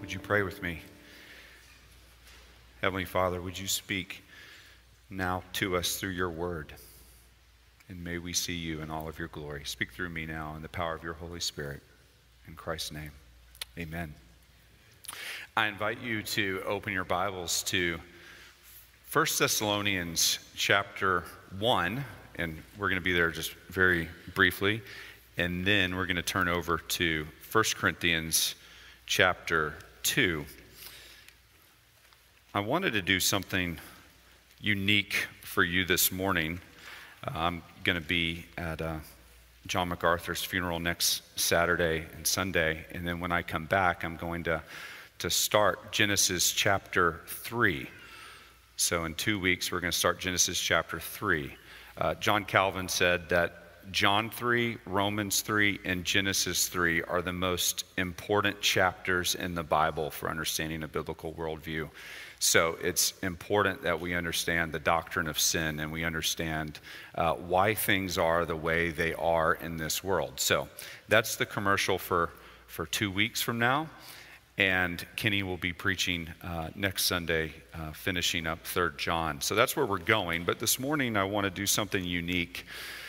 Would you pray with me? Heavenly Father, would you speak now to us through your word? And may we see you in all of your glory. Speak through me now in the power of your Holy Spirit. In Christ's name, amen. I invite you to open your Bibles to 1 Thessalonians chapter 1, and we're going to be there just very briefly. And then we're going to turn over to 1 Corinthians chapter 2. I wanted to do something unique for you this morning. I'm going to be at John MacArthur's funeral next Saturday and Sunday, and then when I come back, I'm going to start Genesis chapter 3. So in 2 weeks, we're going to start Genesis chapter 3. John Calvin said that John 3, Romans 3, and Genesis 3 are the most important chapters in the Bible for understanding a biblical worldview. So it's important that we understand the doctrine of sin and we understand why things are the way they are in this world. So that's the commercial for 2 weeks from now. And Kenny will be preaching next Sunday, finishing up 3 John. So that's where we're going. But this morning I want to do something unique.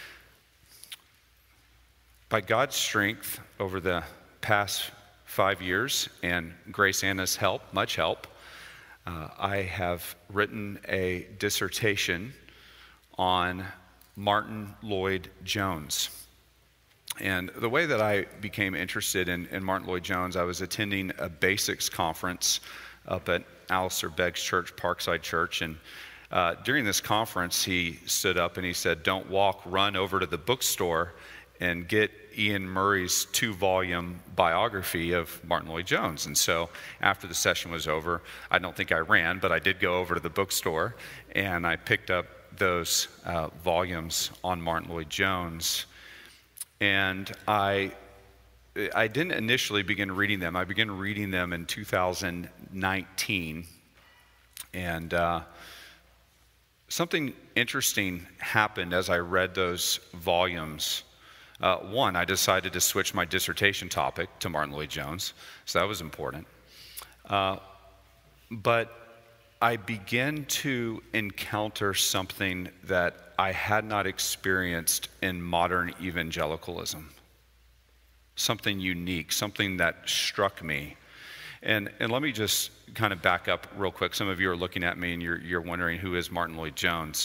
By God's strength over the past 5 years and Grace Anna's help, much help, I have written a dissertation on Martyn Lloyd-Jones. And the way that I became interested in Martyn Lloyd-Jones, I was attending a basics conference up at Alistair Begg's church, Parkside Church, and during this conference he stood up and he said, "Don't walk, run over to the bookstore and get Ian Murray's 2-volume biography of Martyn Lloyd-Jones." And so after the session was over, I don't think I ran, but I did go over to the bookstore and I picked up those volumes on Martyn Lloyd-Jones. And I didn't initially begin reading them. I began reading them in 2019. And something interesting happened as I read those volumes. One, I decided to switch my dissertation topic to Martyn Lloyd-Jones, so that was important. But I began to encounter something that I had not experienced in modern evangelicalism. Something unique, something that struck me. And let me just kind of back up real quick. Some of you are looking at me and you're wondering, who is Martyn Lloyd-Jones?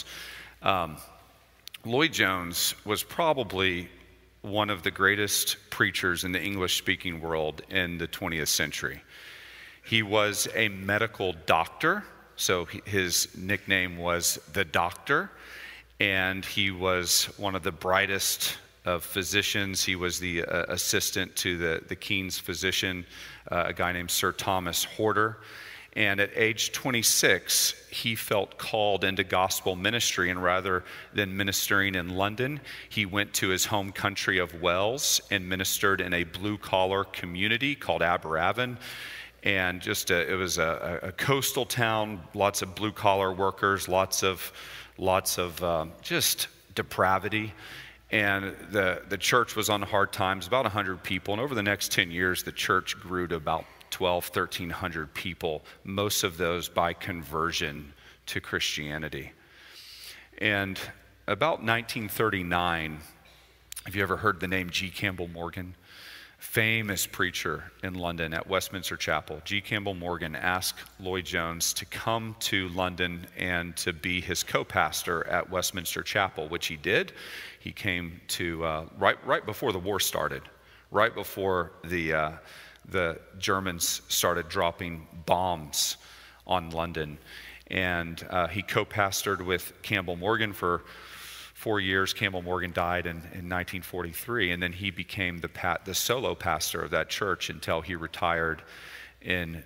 Lloyd-Jones was probably one of the greatest preachers in the English-speaking world in the 20th century. He was a medical doctor, so his nickname was the Doctor, and he was one of the brightest of physicians. He was the assistant to the King's physician, a guy named Sir Thomas Horder. And at age 26, he felt called into gospel ministry, and rather than ministering in London, he went to his home country of Wales and ministered in a blue-collar community called Aberavon. And it was a coastal town, lots of blue-collar workers, lots of just depravity. And the church was on hard times, about 100 people. And over the next 10 years, the church grew to about 1,300 people, most of those by conversion to Christianity. And about 1939, have you ever heard the name G. Campbell Morgan? Famous preacher in London at Westminster Chapel. G. Campbell Morgan asked Lloyd-Jones to come to London and to be his co-pastor at Westminster Chapel, which he did. He came to right before the war started, right before the Germans started dropping bombs on London. And he co-pastored with Campbell Morgan for 4 years. Campbell Morgan died in 1943, and then he became the solo pastor of that church until he retired in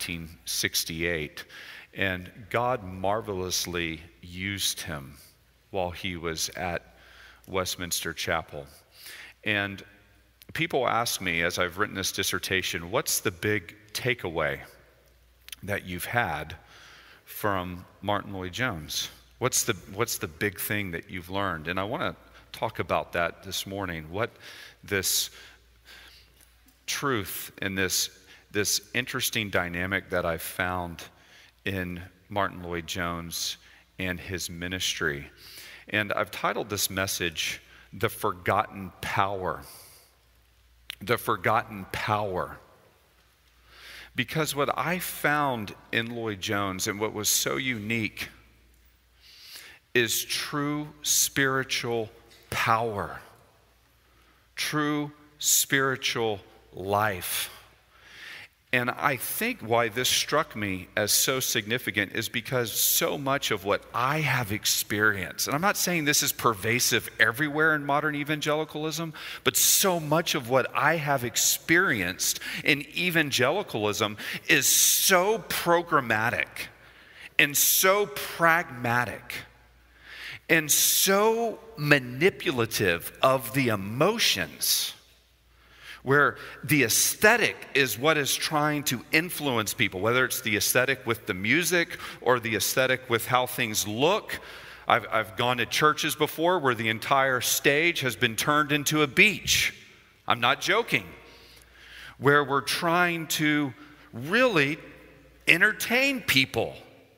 1968. And God marvelously used him while he was at Westminster Chapel. And people ask me, as I've written this dissertation, what's the big takeaway that you've had from Martyn Lloyd-Jones? What's the big thing that you've learned? And I want to talk about that this morning. What this truth and this this interesting dynamic that I've found in Martyn Lloyd-Jones and his ministry. And I've titled this message, The Forgotten Power. The Forgotten Power. Because what I found in Lloyd-Jones and what was so unique is true spiritual power, true spiritual life. And I think why this struck me as so significant is because so much of what I have experienced, and I'm not saying this is pervasive everywhere in modern evangelicalism, but so much of what I have experienced in evangelicalism is so programmatic and so pragmatic and so manipulative of the emotions, where the aesthetic is what is trying to influence people, whether it's the aesthetic with the music or the aesthetic with how things look. I've gone to churches before where the entire stage has been turned into a beach. I'm not joking. Where we're trying to really entertain people.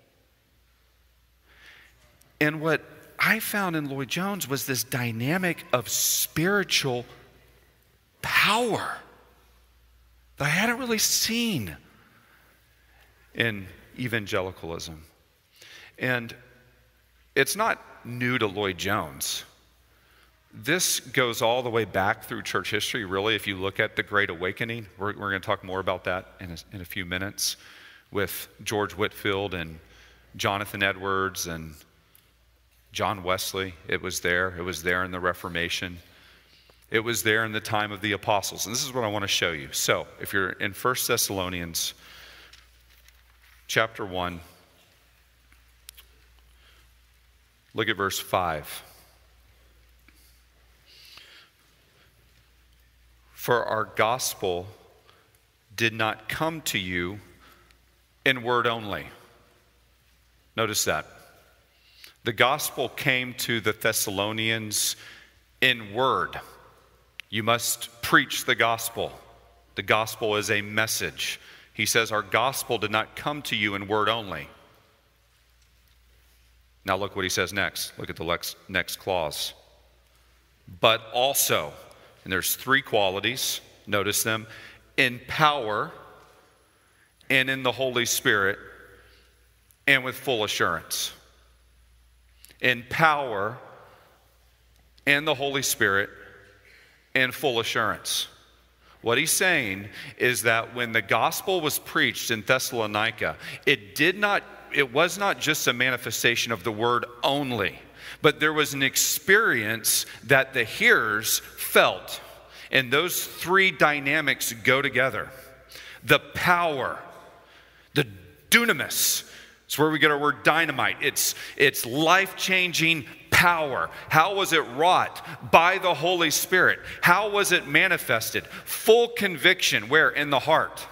And what I found in Lloyd-Jones was this dynamic of spiritual power that I hadn't really seen in evangelicalism. And it's not new to Lloyd-Jones. This goes all the way back through church history, really. If you look at the Great Awakening, we're going to talk more about that in a few minutes with George Whitefield and Jonathan Edwards and John Wesley. It was there in the Reformation. It was there in the time of the apostles. And this is what I want to show you. So, if you're in 1 Thessalonians chapter 1, look at verse 5. For our gospel did not come to you in word only. Notice that. The gospel came to the Thessalonians in word. You must preach the gospel. The gospel is a message. He says, our gospel did not come to you in word only. Now look what he says next. Look at the next clause. But also, and there's three qualities, notice them, in power and in the Holy Spirit and with full assurance. In power and the Holy Spirit and full assurance. What he's saying is that when the gospel was preached in Thessalonica, it was not just a manifestation of the word only, but there was an experience that the hearers felt. And those three dynamics go together. The power, the dunamis, it's where we get our word dynamite. It's life-changing power. How was it wrought? By the Holy Spirit. How was it manifested? Full conviction. Where? In the heart.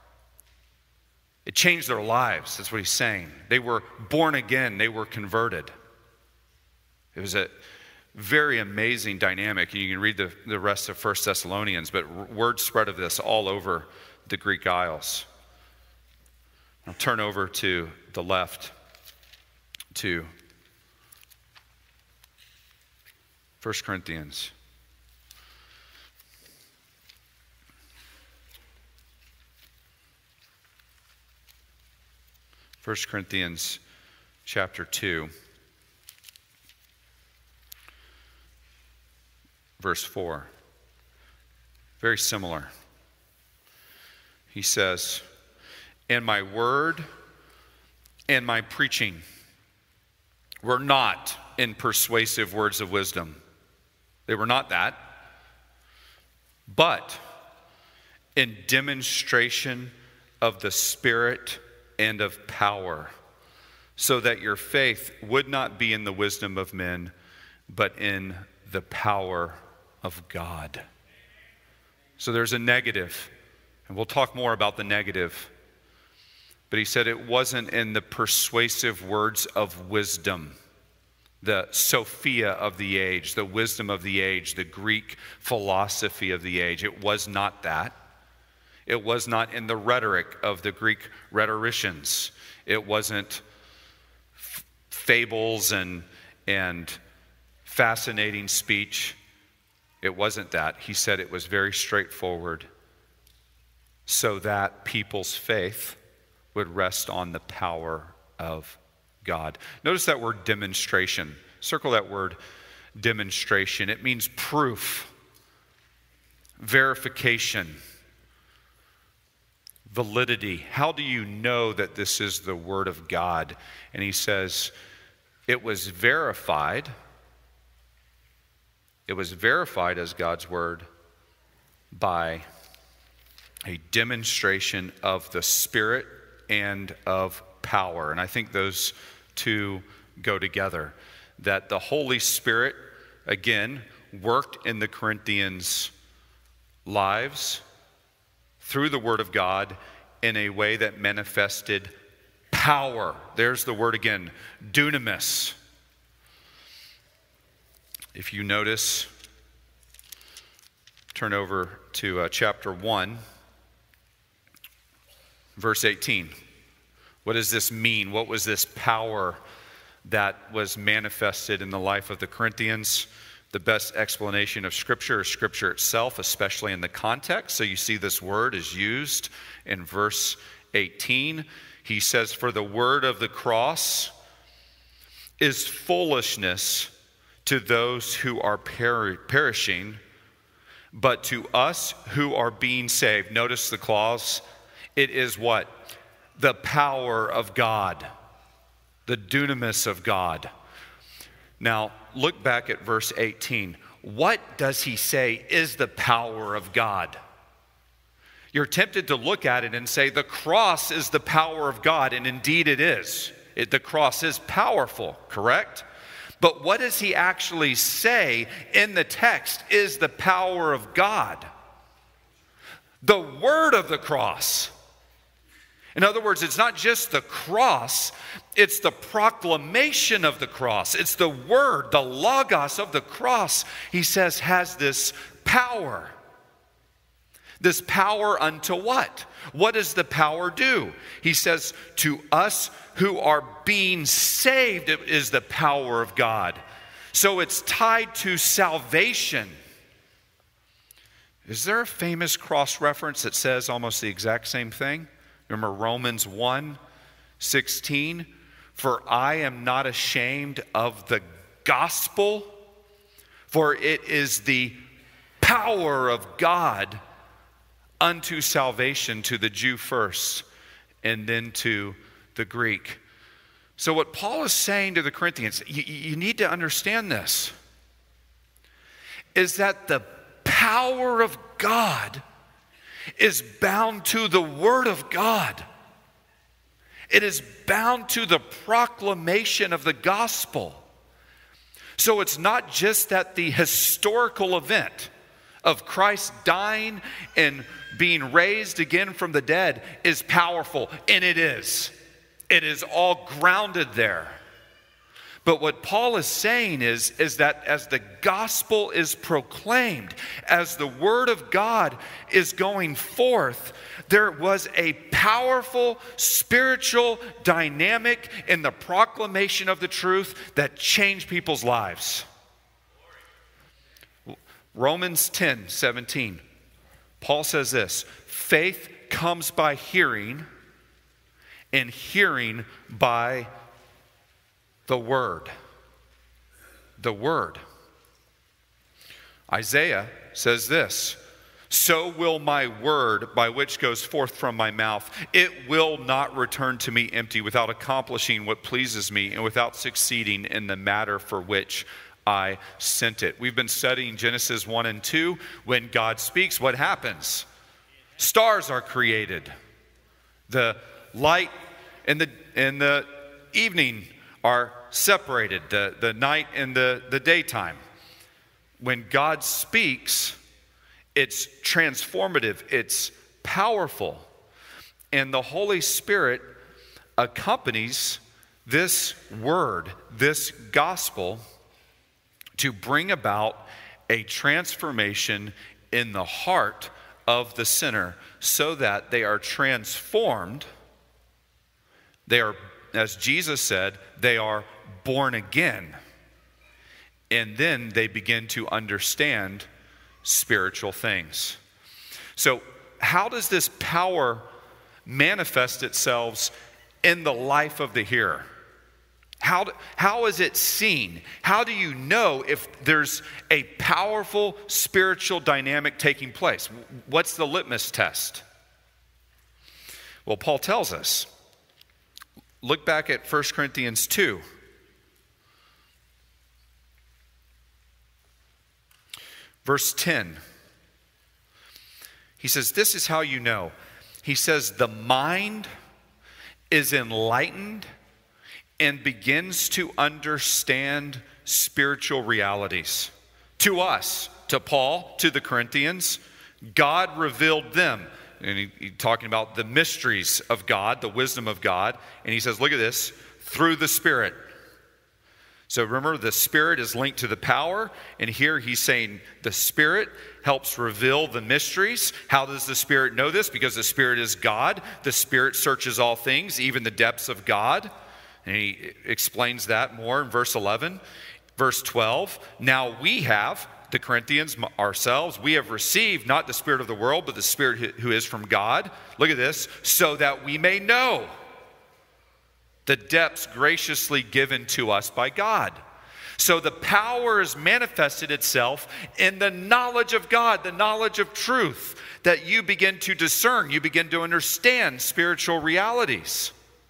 It changed their lives. That's what he's saying. They were born again. They were converted. It was a very amazing dynamic. You can read the rest of 1 Thessalonians, but word spread of this all over the Greek Isles. I'll turn over to the left to 1 Corinthians. 1 Corinthians chapter 2, verse 4. Very similar. He says, and my word and my preaching were not in persuasive words of wisdom. They were not that. But in demonstration of the Spirit and of power, so that your faith would not be in the wisdom of men, but in the power of God. So there's a negative, and we'll talk more about the negative. But he said it wasn't in the persuasive words of wisdom, the Sophia of the age, the wisdom of the age, the Greek philosophy of the age. It was not that. It was not in the rhetoric of the Greek rhetoricians. It wasn't fables and fascinating speech. It wasn't that. He said it was very straightforward so that people's faith would rest on the power of God. Notice that word demonstration. Circle that word demonstration. It means proof, verification, validity. How do you know that this is the Word of God? And he says, it was verified. It was verified as God's Word by a demonstration of the Spirit and of power. And I think those two go together. That the Holy Spirit, again, worked in the Corinthians' lives through the Word of God in a way that manifested power. There's the word again, dunamis. If you notice, turn over to chapter 1, verse 18. What does this mean? What was this power that was manifested in the life of the Corinthians? The best explanation of Scripture is Scripture itself, especially in the context. So you see this word is used in verse 18. He says, "For the word of the cross is foolishness to those who are perishing, but to us who are being saved." Notice the clause. It is what? The power of God. The dunamis of God. Now, look back at verse 18. What does he say is the power of God? You're tempted to look at it and say, the cross is the power of God, and indeed it is. The cross is powerful, correct? But what does he actually say in the text is the power of God? The word of the cross. In other words, it's not just the cross, it's the proclamation of the cross. It's the word, the logos of the cross, he says, has this power. This power unto what? What does the power do? He says, to us who are being saved, it is the power of God. So it's tied to salvation. Is there a famous cross reference that says almost the exact same thing? Remember Romans 1:16? For I am not ashamed of the gospel, for it is the power of God unto salvation to the Jew first, and then to the Greek. So what Paul is saying to the Corinthians, you need to understand this, is that the power of God is bound to the Word of God. It is bound to the proclamation of the gospel. So it's not just that the historical event of Christ dying and being raised again from the dead is powerful, and it is. It is all grounded there. But what Paul is saying is that as the gospel is proclaimed, as the word of God is going forth, there was a powerful spiritual dynamic in the proclamation of the truth that changed people's lives. Romans 10:17. Paul says this, faith comes by hearing, and hearing by the word. The word. Isaiah says this, so will my word by which goes forth from my mouth, it will not return to me empty, without accomplishing what pleases me and without succeeding in the matter for which I sent it. We've been studying Genesis 1 and 2. When God speaks, what happens? Stars are created. The light and the evening are separated, the night and the daytime. When God speaks, it's transformative, it's powerful. And the Holy Spirit accompanies this word, this gospel, to bring about a transformation in the heart of the sinner so that they are transformed. They are, as Jesus said, they are born again. And then they begin to understand spiritual things. So, how does this power manifest itself in the life of the hearer? How is it seen? How do you know if there's a powerful spiritual dynamic taking place? What's the litmus test? Well, Paul tells us. Look back at 1 Corinthians 2. Verse 10. He says, this is how you know. He says, the mind is enlightened and begins to understand spiritual realities. To us, to Paul, to the Corinthians, God revealed them. And he's talking about the mysteries of God, the wisdom of God. And he says, look at this, through the Spirit. So remember, the Spirit is linked to the power. And here he's saying the Spirit helps reveal the mysteries. How does the Spirit know this? Because the Spirit is God. The Spirit searches all things, even the depths of God. And he explains that more in verse 11. Verse 12, now we have, the Corinthians, ourselves, we have received not the spirit of the world, but the Spirit who is from God. Look at this, so that we may know the depths graciously given to us by God. So the power has manifested itself in the knowledge of God, the knowledge of truth, that you begin to discern, you begin to understand spiritual realities.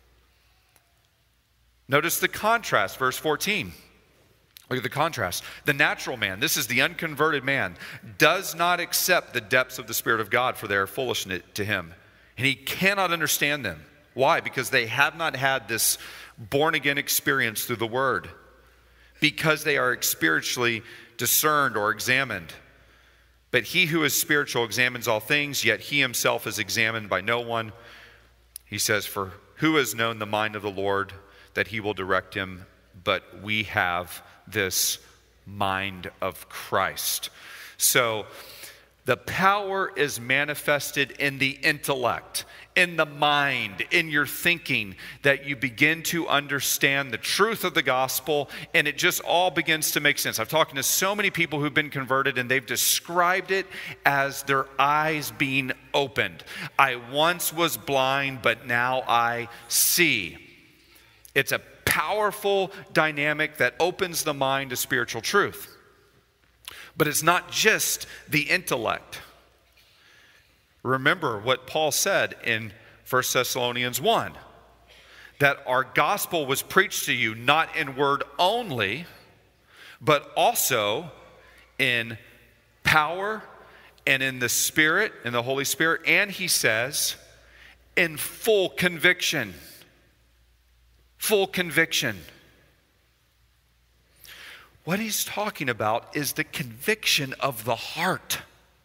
Notice the contrast, verse 14. Look at the contrast. The natural man, this is the unconverted man, does not accept the depths of the Spirit of God, for they are foolishness to him. And he cannot understand them. Why? Because they have not had this born-again experience through the Word. Because they are spiritually discerned or examined. But he who is spiritual examines all things, yet he himself is examined by no one. He says, for who has known the mind of the Lord, that he will direct him? But we have this mind of Christ. So the power is manifested in the intellect, in the mind, in your thinking, that you begin to understand the truth of the gospel, and it just all begins to make sense. I've talked to so many people who've been converted, and they've described it as their eyes being opened. I once was blind, but now I see. It's a powerful dynamic that opens the mind to spiritual truth. But it's not just the intellect. Remember what Paul said in 1 Thessalonians 1, that our gospel was preached to you not in word only, but also in power and in the Spirit, in the Holy Spirit, and he says, in full conviction. Full conviction. What he's talking about is the conviction of the heart.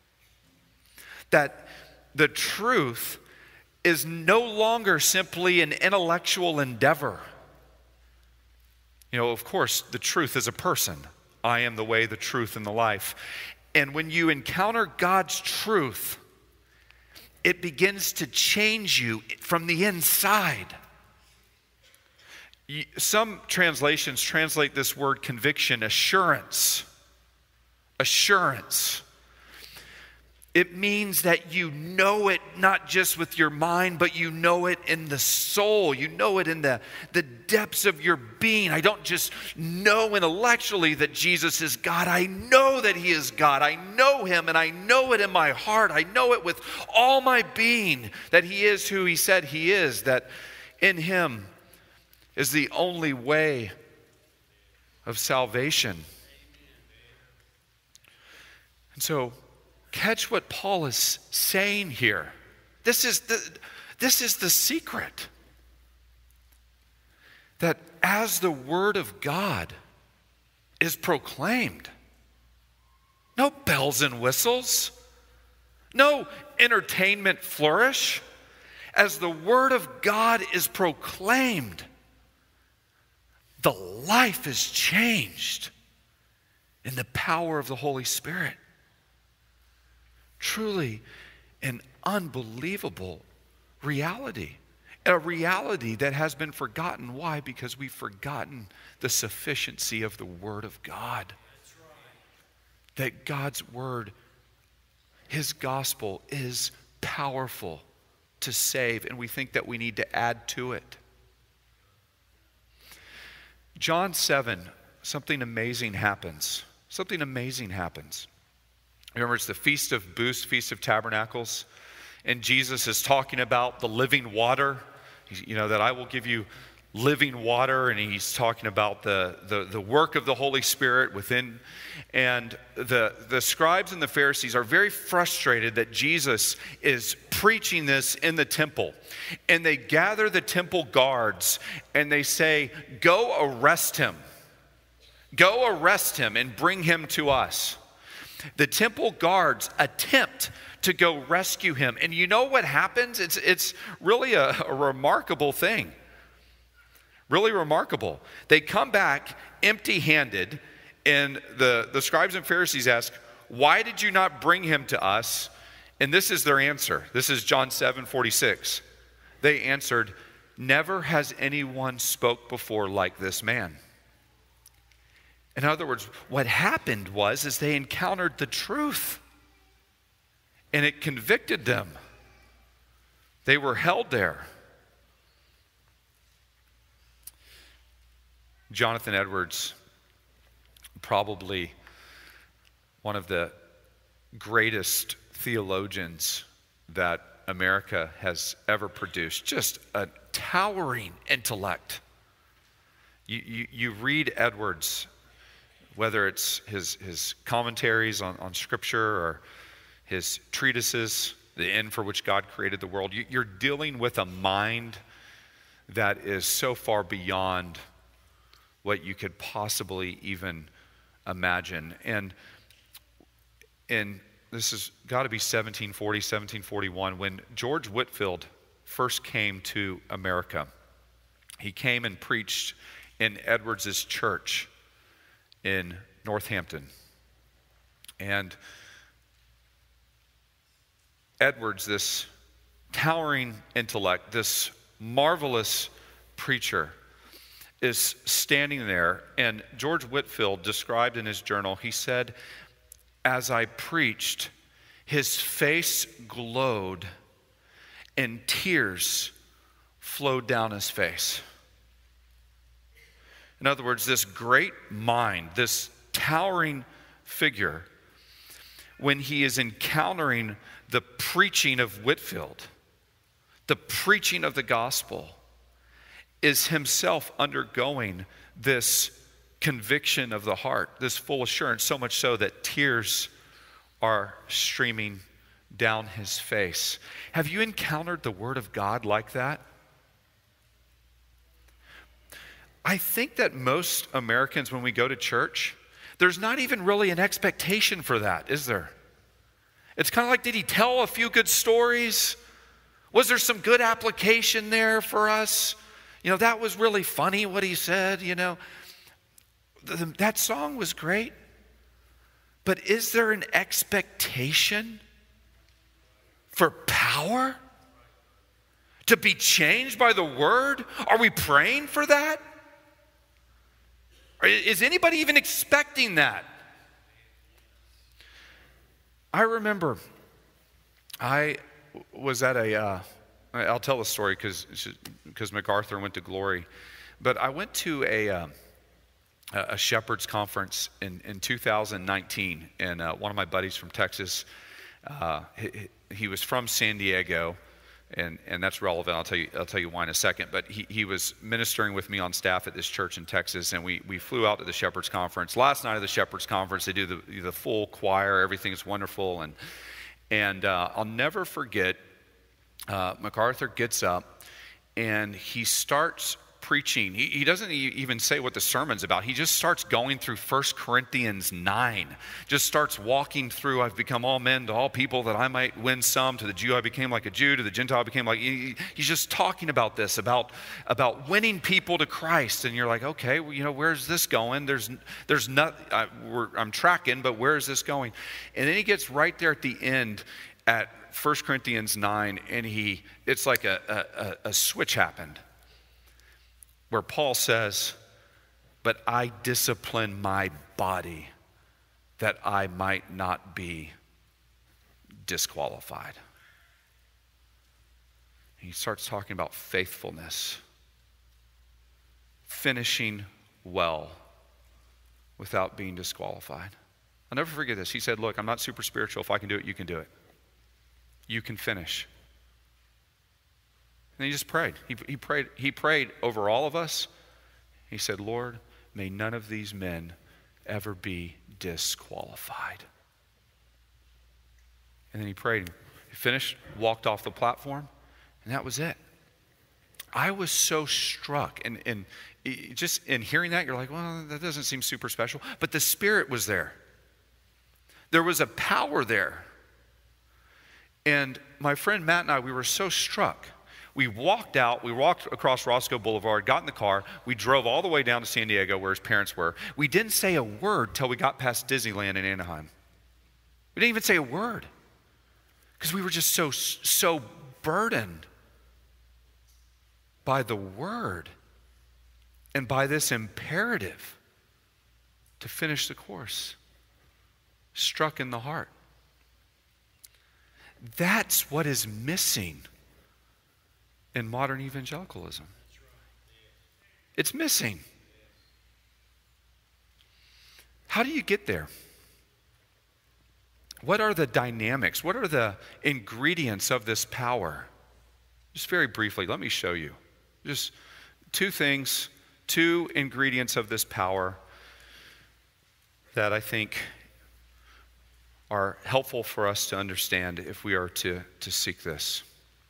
That the truth is no longer simply an intellectual endeavor. You know, of course, the truth is a person. I am the way, the truth, and the life. And when you encounter God's truth, it begins to change you from the inside. Some translations translate this word conviction, assurance. Assurance. It means that you know it not just with your mind, but you know it in the soul. You know it in the depths of your being. I don't just know intellectually that Jesus is God. I know that he is God. I know him, and I know it in my heart. I know it with all my being, that he is who he said he is, that in him is the only way of salvation. And so, catch what Paul is saying here. This is the secret. That as the word of God is proclaimed, no bells and whistles, no entertainment flourish. As the word of God is proclaimed, the life is changed in the power of the Holy Spirit. Truly, an unbelievable reality. A reality that has been forgotten. Why? Because we've forgotten the sufficiency of the Word of God. That's right. That God's Word, His gospel, is powerful to save, and we think that we need to add to it. John 7, something amazing happens. Something amazing happens. Remember, it's the Feast of Booths, Feast of Tabernacles, and Jesus is talking about the living water. That I will give you living water, and he's talking about the work of the Holy Spirit within. And the scribes and the Pharisees are very frustrated that Jesus is preaching this in the temple. And they gather the temple guards and they say, "Go arrest him. Go arrest him and bring him to us." The temple guards attempt to go rescue him. And you know what happens? It's really a remarkable thing. Really remarkable. They come back empty-handed, and the scribes and Pharisees ask, "Why did you not bring him to us?" And this is their answer. This is John 7:46. They answered, "Never has anyone spoke before like this man." In other words, what happened is they encountered the truth, and it convicted them. They were held there. Jonathan Edwards, probably one of the greatest theologians that America has ever produced, just a towering intellect. You read Edwards, whether it's his commentaries on Scripture or his treatises, the end for which God created the world, you're dealing with a mind that is so far beyond what you could possibly even imagine. And this has got to be 1740, 1741, when George Whitefield first came to America. He came and preached in Edwards's church in Northampton. And Edwards, this towering intellect, this marvelous preacher, is standing there, and George Whitefield described in his journal, he said, "As I preached, his face glowed and tears flowed down his face." In other words, this great mind, this towering figure, when he is encountering the preaching of Whitefield, the preaching of the gospel, is himself undergoing this conviction of the heart, this full assurance, so much so that tears are streaming down his face. Have you encountered the Word of God like that? I think that most Americans, when we go to church, there's not even really an expectation for that, is there? It's kind of like, did he tell a few good stories? Was there some good application there for us? That was really funny what he said, that song was great. But is there an expectation for power? To be changed by the Word? Are we praying for that? Is anybody even expecting that? I remember I was at I'll tell the story because MacArthur went to glory. But I went to a Shepherd's Conference in 2019, and one of my buddies from Texas, he was from San Diego, and that's relevant. I'll tell you why in a second. But he was ministering with me on staff at this church in Texas, and we flew out to the Shepherd's Conference. Last night of the Shepherd's Conference, they do the full choir. Everything is wonderful, and I'll never forget. MacArthur gets up and he starts preaching. He doesn't even say what the sermon's about. He just starts going through 1 Corinthians 9. Just starts walking through, I've become all men to all people that I might win some. To the Jew I became like a Jew. To the Gentile I became like... He's just talking about this, about winning people to Christ. And you're like, okay, well, where's this going? There's not... I'm tracking, but where is this going? And then he gets right there at the end at 1 Corinthians 9, and it's like a switch happened where Paul says, but I discipline my body that I might not be disqualified. He starts talking about faithfulness, finishing well without being disqualified. I'll never forget this. He said, look, I'm not super spiritual. If I can do it, you can do it. You can finish. And he just prayed. He prayed over all of us. He said, Lord, may none of these men ever be disqualified. And then he prayed. He finished, walked off the platform, and that was it. I was so struck. And just in hearing that, you're like, well, that doesn't seem super special. But the Spirit was there. There was a power there. And my friend Matt and I, we were so struck. We walked across Roscoe Boulevard, got in the car. We drove all the way down to San Diego where his parents were. We didn't say a word till we got past Disneyland in Anaheim. We didn't even say a word because we were just so burdened by the word and by this imperative to finish the course. Struck in the heart. That's what is missing in modern evangelicalism. It's missing. How do you get there? What are the dynamics? What are the ingredients of this power? Just very briefly, let me show you. Just two things, two ingredients of this power that I think are helpful for us to understand if we are to seek this.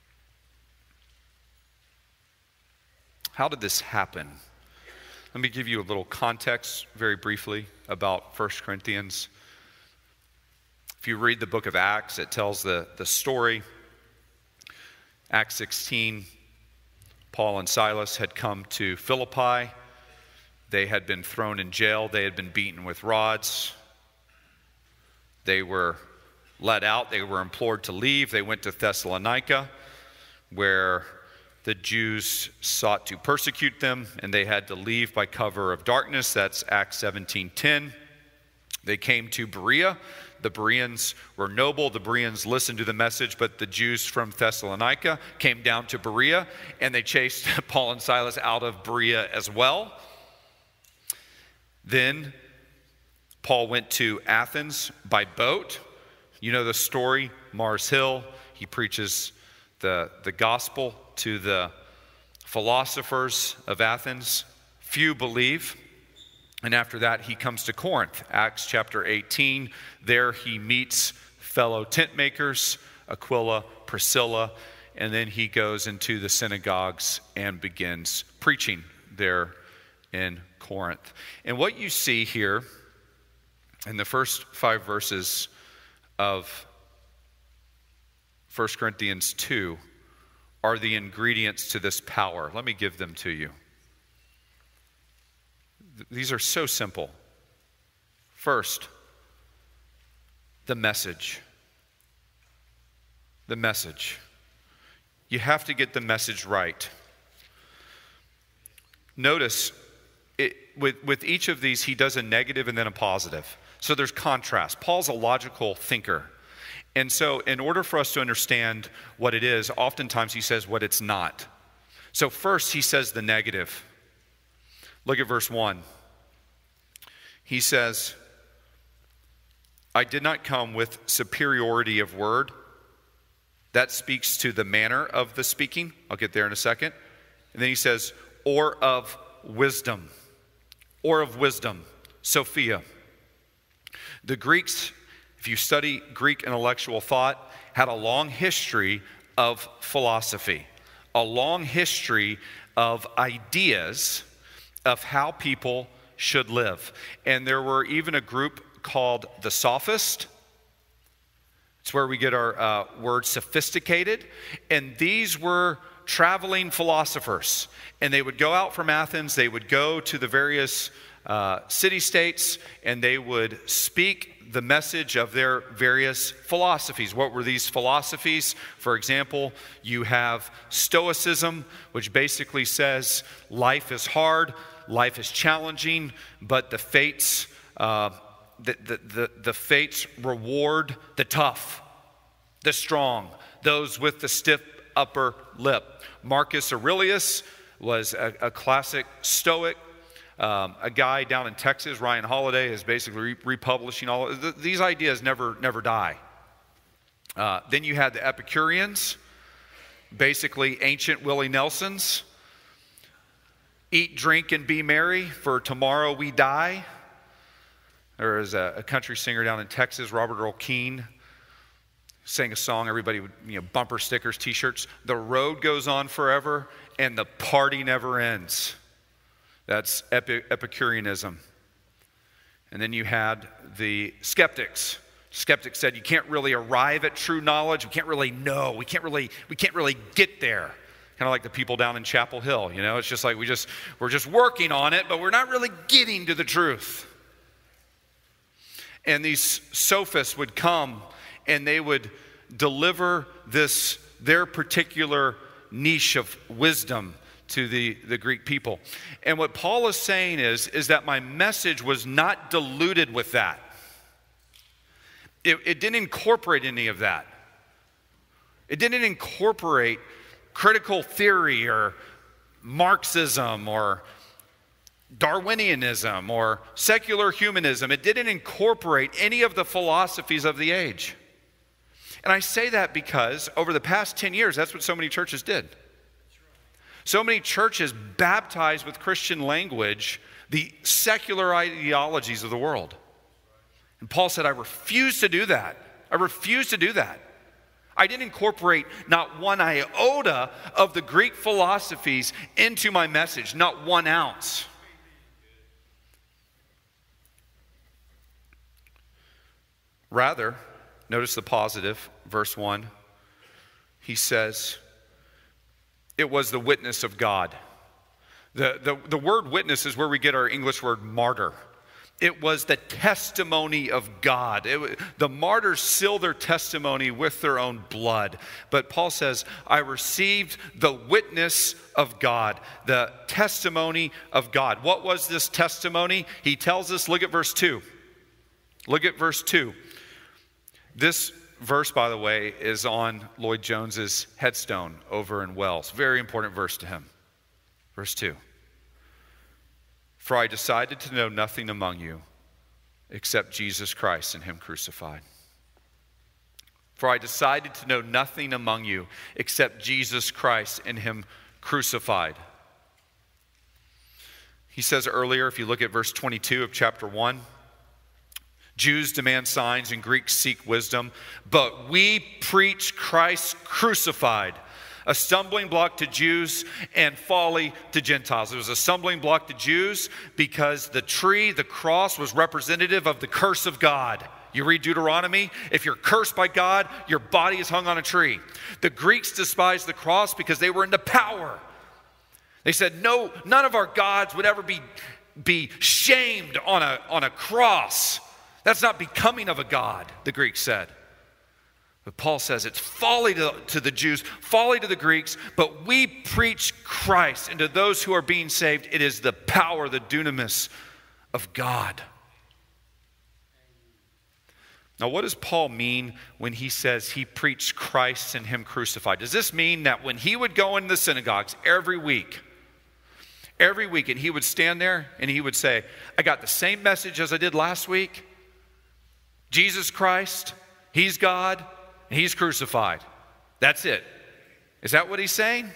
How did this happen? Let me give you a little context very briefly about 1 Corinthians. If you read the book of Acts, it tells the story. Acts 16, Paul and Silas had come to Philippi. They had been thrown in jail. They had been beaten with rods. They were let out. They were implored to leave. They went to Thessalonica, where the Jews sought to persecute them, and they had to leave by cover of darkness. That's Acts 17:10. They came to Berea. The Bereans were noble. The Bereans listened to the message, but the Jews from Thessalonica came down to Berea, and they chased Paul and Silas out of Berea as well. Then Paul went to Athens by boat. You know the story, Mars Hill. He preaches the gospel to the philosophers of Athens. Few believe. And after that, he comes to Corinth. Acts chapter 18. There he meets fellow tent makers, Aquila, Priscilla, and then he goes into the synagogues and begins preaching there in Corinth. And what you see here in the first 5 verses of 1 Corinthians 2 are the ingredients to this power. Let me give them to you. These are so simple. First, the message. The message. You have to get the message right. Notice, with each of these, he does a negative and then a positive. So there's contrast. Paul's a logical thinker. And so in order for us to understand what it is, oftentimes he says what it's not. So first he says the negative. Look at verse 1. He says, I did not come with superiority of word. That speaks to the manner of the speaking. I'll get there in a second. And then he says, or of wisdom. Or of wisdom. Sophia. The Greeks, if you study Greek intellectual thought, had a long history of philosophy, a long history of ideas of how people should live. And there were even a group called the Sophist. It's where we get our word sophisticated. And these were traveling philosophers. And they would go out from Athens, they would go to the various city-states, and they would speak the message of their various philosophies. What were these philosophies? For example, you have Stoicism, which basically says life is hard, life is challenging, but the fates reward the tough, the strong, those with the stiff upper lip. Marcus Aurelius was a classic Stoic. A guy down in Texas, Ryan Holiday, is basically republishing all of these ideas. Never die. Then you had the Epicureans, basically ancient Willie Nelsons. Eat, drink, and be merry, for tomorrow we die. There is a country singer down in Texas, Robert Earl Keen, sang a song. Everybody would, bumper stickers, T-shirts. The road goes on forever, and the party never ends. That's Epicureanism. And then you had the skeptics. Skeptics said you can't really arrive at true knowledge. We can't really know. We can't really get there. Kind of like the people down in Chapel Hill. It's just like we're just working on it, but we're not really getting to the truth. And these sophists would come and they would deliver their particular niche of wisdom to the Greek people. And what Paul is saying is that my message was not diluted with that. It didn't incorporate any of that. It didn't incorporate critical theory or Marxism or Darwinianism or secular humanism. It didn't incorporate any of the philosophies of the age. And I say that because over the past 10 years, that's what so many churches did. So many churches baptized with Christian language the secular ideologies of the world. And Paul said, I refuse to do that. I refuse to do that. I didn't incorporate not one iota of the Greek philosophies into my message, not 1 ounce. Rather, notice the positive, verse 1. He says, it was the witness of God. The word witness is where we get our English word martyr. It was the testimony of God. The martyrs seal their testimony with their own blood. But Paul says, I received the witness of God, the testimony of God. What was this testimony? He tells us, look at verse 2. Look at verse 2. This verse, by the way, is on Lloyd Jones's headstone over in Wells. Very important verse to him. Verse 2. For I decided to know nothing among you except Jesus Christ and Him crucified. For I decided to know nothing among you except Jesus Christ and Him crucified. He says earlier, if you look at verse 22 of chapter 1, Jews demand signs and Greeks seek wisdom, but we preach Christ crucified, a stumbling block to Jews and folly to Gentiles. It was a stumbling block to Jews because the tree, the cross, was representative of the curse of God. You read Deuteronomy, if you're cursed by God, your body is hung on a tree. The Greeks despised the cross because they were into power. They said, no, none of our gods would ever be shamed on a cross. That's not becoming of a God, the Greeks said. But Paul says it's folly to the Jews, folly to the Greeks, but we preach Christ, and to those who are being saved, it is the power, the dunamis of God. Now, what does Paul mean when he says he preached Christ and Him crucified? Does this mean that when he would go into the synagogues every week, and he would stand there and he would say, I got the same message as I did last week. Jesus Christ, He's God, and He's crucified. That's it. Is that what he's saying?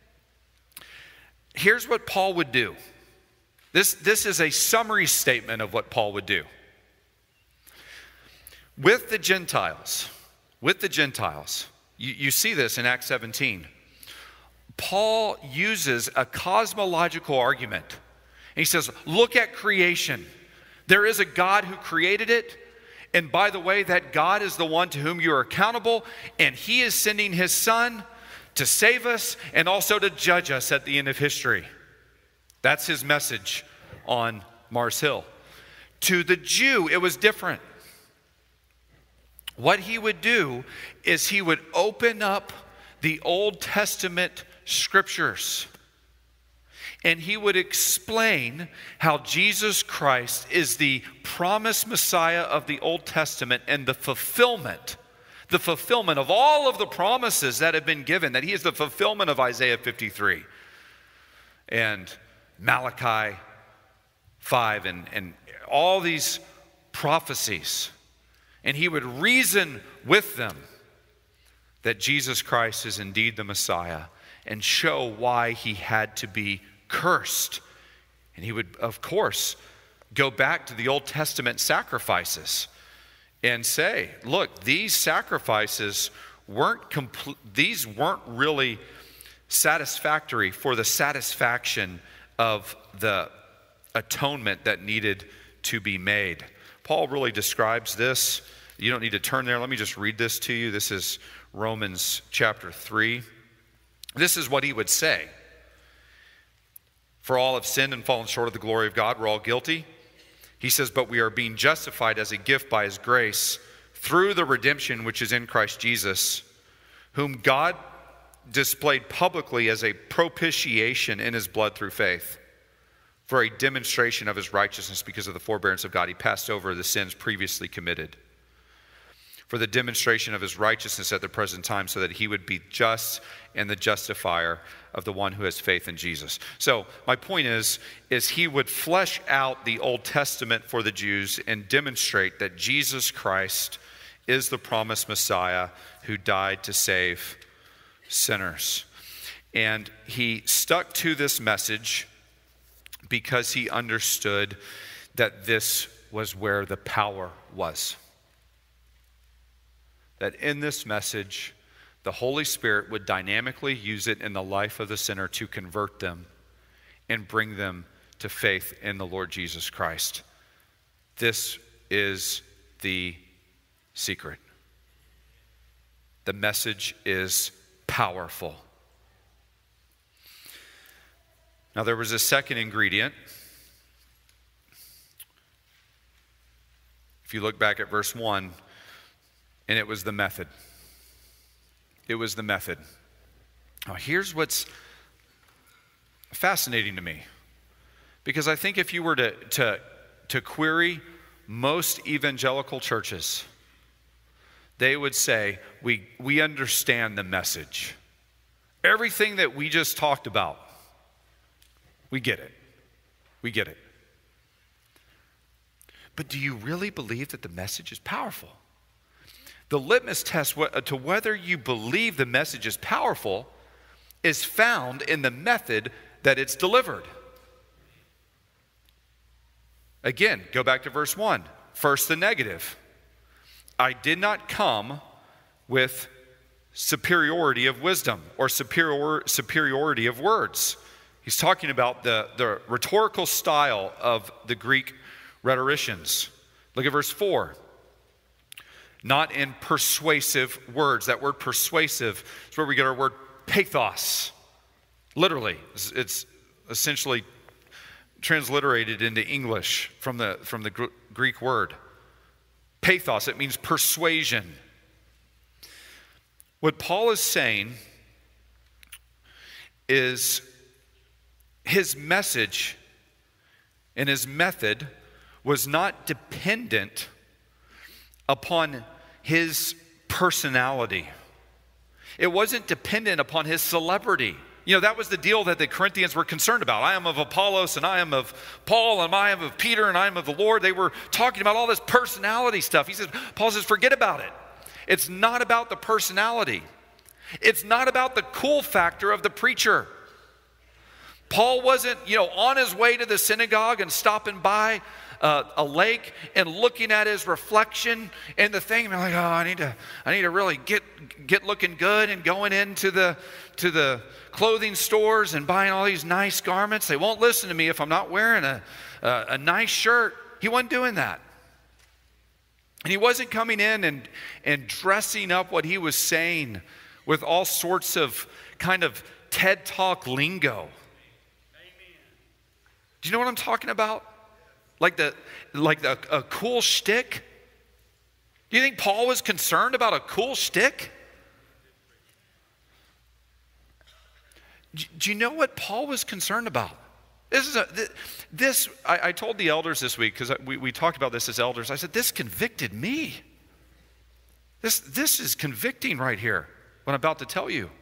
Here's what Paul would do. This is a summary statement of what Paul would do. With the Gentiles, you see this in Acts 17. Paul uses a cosmological argument. And he says, look at creation. There is a God who created it. And by the way, that God is the one to whom you are accountable, and He is sending His Son to save us and also to judge us at the end of history. That's his message on Mars Hill. To the Jew, it was different. What he would do is he would open up the Old Testament scriptures and he would explain how Jesus Christ is the promised Messiah of the Old Testament and the fulfillment of all of the promises that have been given, that he is the fulfillment of Isaiah 53 and Malachi 5 and all these prophecies. And he would reason with them that Jesus Christ is indeed the Messiah and show why he had to be cursed. And he would, of course, go back to the Old Testament sacrifices and say, look, these sacrifices weren't really satisfactory for the satisfaction of the atonement that needed to be made. Paul really describes this. You don't need to turn there. Let me just read this to you. This is Romans chapter 3. This is what he would say. For all have sinned and fallen short of the glory of God. We're all guilty. He says, but we are being justified as a gift by his grace through the redemption which is in Christ Jesus, whom God displayed publicly as a propitiation in his blood through faith, for a demonstration of his righteousness because of the forbearance of God. He passed over the sins previously committed, for the demonstration of his righteousness at the present time, so that he would be just and the justifier of the one who has faith in Jesus. So my point is he would flesh out the Old Testament for the Jews and demonstrate that Jesus Christ is the promised Messiah who died to save sinners. And he stuck to this message because he understood that this was where the power was. That in this message, the Holy Spirit would dynamically use it in the life of the sinner to convert them and bring them to faith in the Lord Jesus Christ. This is the secret. The message is powerful. Now, there was a second ingredient. If you look back at verse 1, and it was the method. It was the method. Now, here's what's fascinating to me. Because I think if you were to query most evangelical churches, they would say, we understand the message. Everything that we just talked about, we get it. We get it. But do you really believe that the message is powerful? The litmus test to whether you believe the message is powerful is found in the method that it's delivered. Again, go back to verse 1. First, the negative. I did not come with superiority of wisdom or superiority of words. He's talking about the rhetorical style of the Greek rhetoricians. Look at verse 4. Not in persuasive words. That word persuasive is where we get our word pathos. Literally, it's essentially transliterated into English from the Greek word. Pathos, it means persuasion. What Paul is saying is his message and his method was not dependent upon his personality. It wasn't dependent upon his celebrity. You know, that was the deal that the Corinthians were concerned about. I am of Apollos, and I am of Paul, and I am of Peter, and I am of the Lord. They were talking about all this personality stuff. Paul says, forget about it. It's not about the personality. It's not about the cool factor of the preacher. Paul wasn't, on his way to the synagogue and stopping by a lake and looking at his reflection in the thing and being like, oh, I need to really get looking good, and going into the clothing stores and buying all these nice garments. They won't listen to me if I'm not wearing a nice shirt. He wasn't doing that. And he wasn't coming in and dressing up what he was saying with all sorts of kind of TED Talk lingo. Do you know what I'm talking about? A cool shtick? Do you think Paul was concerned about a cool shtick? Do you know what Paul was concerned about? I told the elders this week, because we talked about this as elders. I said, this convicted me. This is convicting right here, what I'm about to tell you.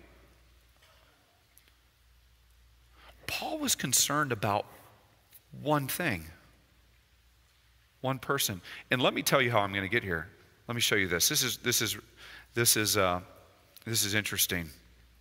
Paul was concerned about one thing, one person. And let me tell you how I'm going to get here. Let me show you this. This is interesting.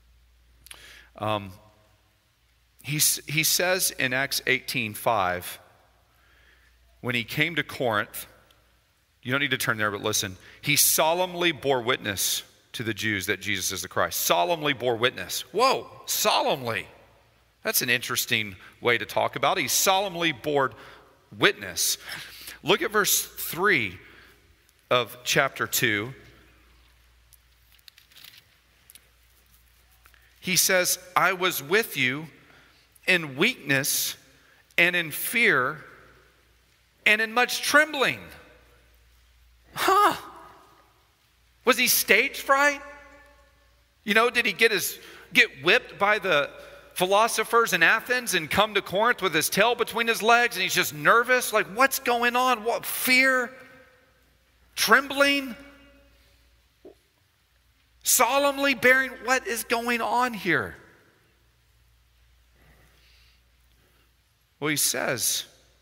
He says in Acts 18:5, when he came to Corinth, you don't need to turn there, but listen. He solemnly bore witness to the Jews that Jesus is the Christ. Solemnly bore witness. Whoa, solemnly. That's an interesting way to talk about it. He solemnly bore witness. Look at verse 3 of chapter 2. He says, I was with you in weakness and in fear and in much trembling. Was he stage fright? Did he get whipped by the philosophers in Athens and come to Corinth with his tail between his legs and he's just nervous? Like, what's going on? What, fear? Trembling? Solemnly bearing? What is going on here? Well, he says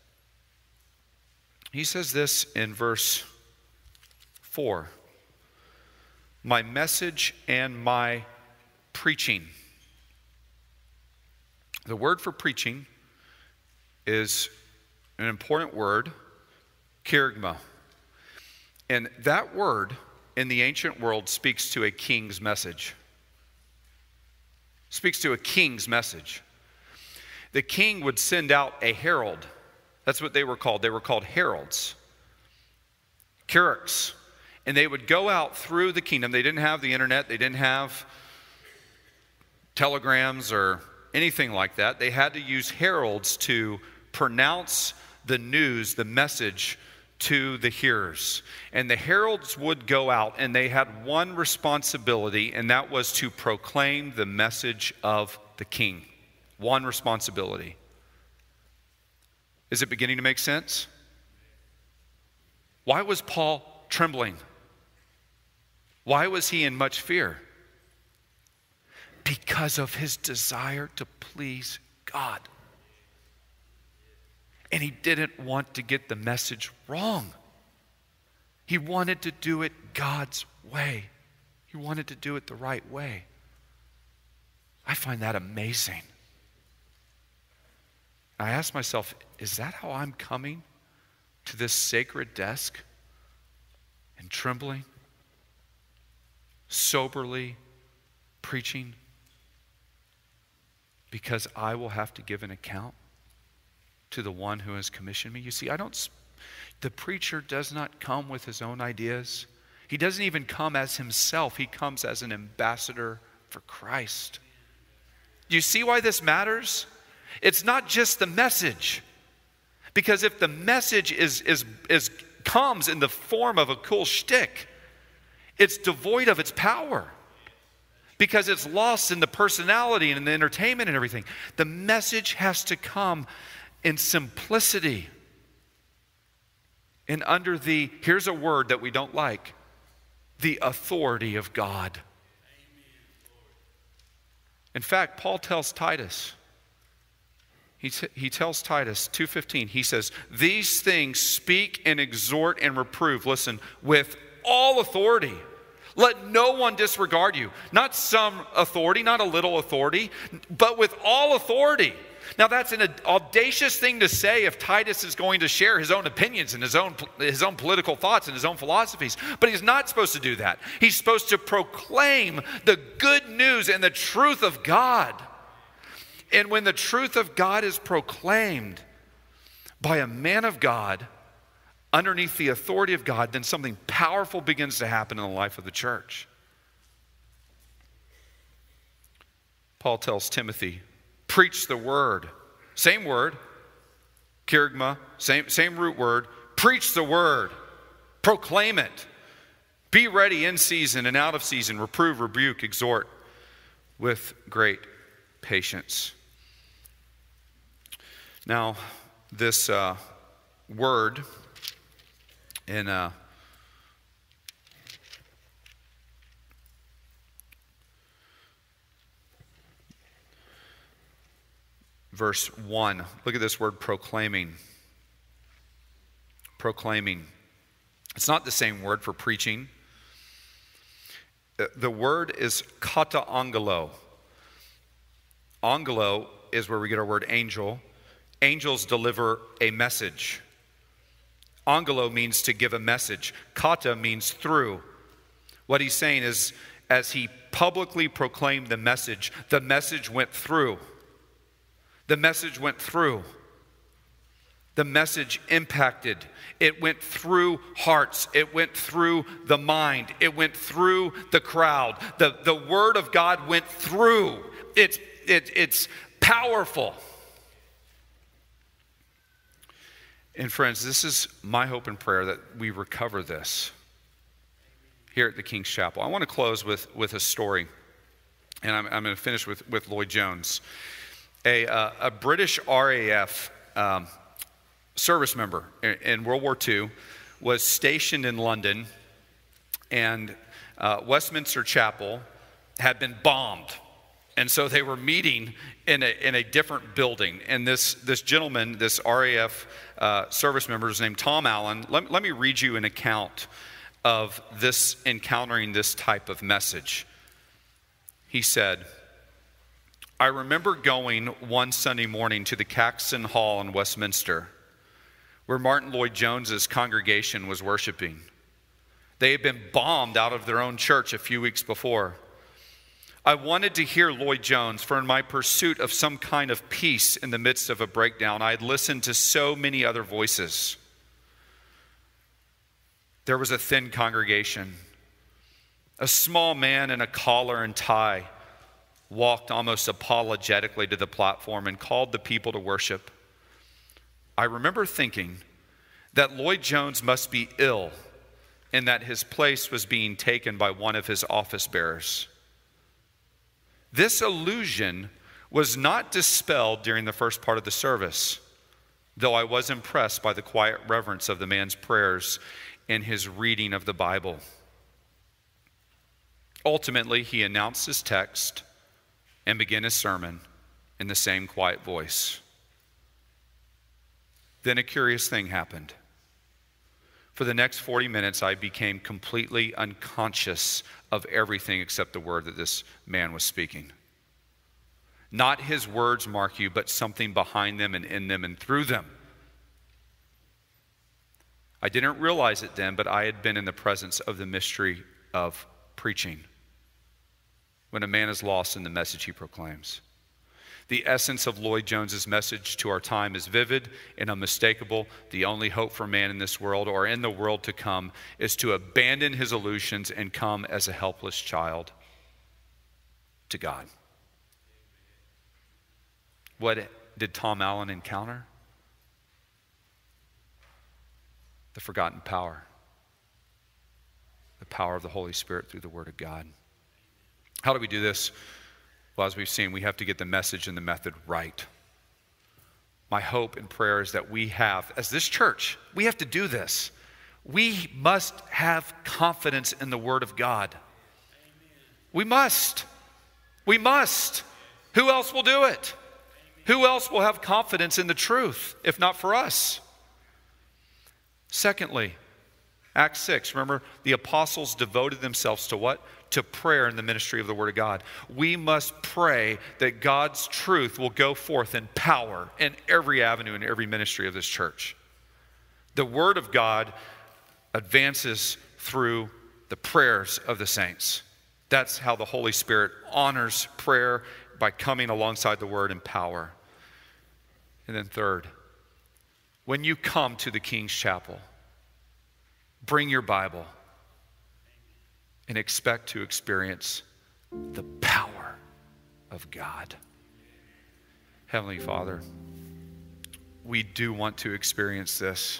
this in verse 4. My message and my preaching. The word for preaching is an important word, kerygma. And that word in the ancient world speaks to a king's message. Speaks to a king's message. The king would send out a herald. That's what they were called. They were called heralds. Kerux. And they would go out through the kingdom. They didn't have the internet. They didn't have telegrams or anything like that. They had to use heralds to pronounce the news, the message to the hearers. And the heralds would go out and they had one responsibility, and that was to proclaim the message of the king. One responsibility. Is it beginning to make sense? Why was Paul trembling? Why was he in much fear? Because of his desire to please God. And he didn't want to get the message wrong. He wanted to do it God's way. He wanted to do it the right way. I find that amazing. I ask myself, is that how I'm coming to this sacred desk? And trembling, soberly preaching, because I will have to give an account to the one who has commissioned me. You see, the preacher does not come with his own ideas. He doesn't even come as himself. He comes as an ambassador for Christ. Do you see why this matters? It's not just the message. Because if the message comes in the form of a cool shtick, it's devoid of its power. Because it's lost in the personality and in the entertainment and everything. The message has to come in simplicity. And under here's a word that we don't like, the authority of God. In fact, Paul tells Titus, he tells Titus 2:15, he says, these things speak and exhort and reprove, listen, with all authority. Let no one disregard you. Not some authority, not a little authority, but with all authority. Now that's an audacious thing to say if Titus is going to share his own opinions and his own political thoughts and his own philosophies. But he's not supposed to do that. He's supposed to proclaim the good news and the truth of God. And when the truth of God is proclaimed by a man of God underneath the authority of God, then something powerful begins to happen in the life of the church. Paul tells Timothy, preach the word. Same word. Kerygma, same root word. Preach the word. Proclaim it. Be ready in season and out of season. Reprove, rebuke, exhort with great patience. Now, this word in verse 1, look at this word proclaiming. Proclaiming. It's not the same word for preaching. The word is kata angelo. Angelo is where we get our word angel. Angels deliver a message. Angelo means to give a message. Kata means through. What he's saying is, as he publicly proclaimed the message went through. The message went through. The message impacted. It went through hearts. It went through the mind. It went through the crowd. The word of God went through. It's powerful. And friends, this is my hope and prayer that we recover this here at the King's Chapel. I want to close with a story, and I'm going to finish with Lloyd Jones. A British RAF service member in World War II was stationed in London, and Westminster Chapel had been bombed. And so they were meeting in a different building. And this gentleman, this RAF service member, is named Tom Allen. Let me read you an account of this encountering this type of message. He said, "I remember going one Sunday morning to the Caxton Hall in Westminster, where Martin Lloyd-Jones's congregation was worshiping. They had been bombed out of their own church a few weeks before. I wanted to hear Lloyd-Jones, for in my pursuit of some kind of peace in the midst of a breakdown, I had listened to so many other voices. There was a thin congregation. A small man in a collar and tie walked almost apologetically to the platform and called the people to worship. I remember thinking that Lloyd-Jones must be ill and that his place was being taken by one of his office bearers. This illusion was not dispelled during the first part of the service, though I was impressed by the quiet reverence of the man's prayers and his reading of the Bible. Ultimately, he announced his text and began his sermon in the same quiet voice. Then a curious thing happened. For the next 40 minutes, I became completely unconscious of everything except the word that this man was speaking. Not his words mark you, but something behind them and in them and through them. I didn't realize it then, but I had been in the presence of the mystery of preaching. When a man is lost in the message he proclaims. The essence of Lloyd-Jones's message to our time is vivid and unmistakable. The only hope for man in this world or in the world to come is to abandon his illusions and come as a helpless child to God. What did Tom Allen encounter? The forgotten power. The power of the Holy Spirit through the Word of God. How do we do this? Well, as we've seen, we have to get the message and the method right. My hope and prayer is that we have, as this church, we have to do this. We must have confidence in the Word of God. We must. We must. Who else will do it? Who else will have confidence in the truth, if not for us? Secondly, Acts 6, remember, the apostles devoted themselves to what? To prayer in the ministry of the Word of God. We must pray that God's truth will go forth in power in every avenue and every ministry of this church. The Word of God advances through the prayers of the saints. That's how the Holy Spirit honors prayer, by coming alongside the Word in power. And then third, when you come to the King's Chapel, bring your Bible and expect to experience the power of God. Heavenly Father, we do want to experience this.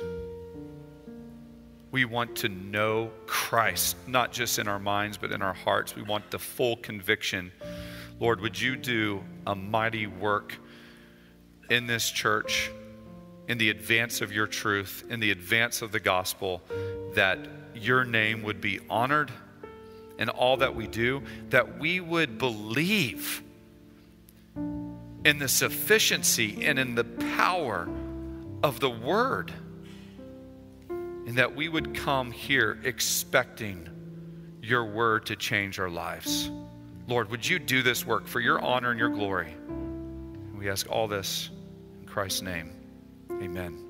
We want to know Christ, not just in our minds, but in our hearts. We want the full conviction. Lord, would you do a mighty work in this church, in the advance of your truth, in the advance of the gospel, that your name would be honored in all that we do, that we would believe in the sufficiency and in the power of the word, and that we would come here expecting your word to change our lives. Lord, would you do this work for your honor and your glory? We ask all this in Christ's name. Amen.